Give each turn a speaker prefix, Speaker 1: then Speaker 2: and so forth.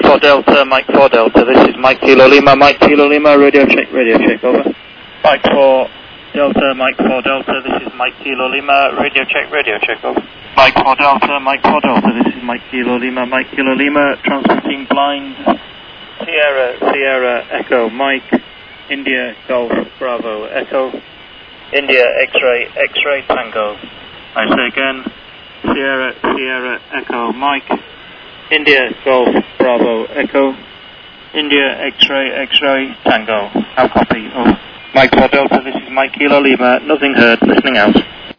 Speaker 1: 4 Delta, Mike 4 Delta, this is Mike Kilo Lima, radio check, over. Mike 4 Delta, Mike 4 Delta, this is Mike Kilo Lima, radio check, over. Mike 4 Delta, this is Mike Kilo Lima, transmitting blind, Sierra, Echo, Mike, India, Golf, Bravo, Echo, India, X-ray, Tango. I say again, Sierra, Echo, Mike, India, Golf, Bravo, Echo, India, X-ray, Tango. How copy? Oh, Mike 4 Delta, this is Mike Kilo Lima, nothing heard, listening out.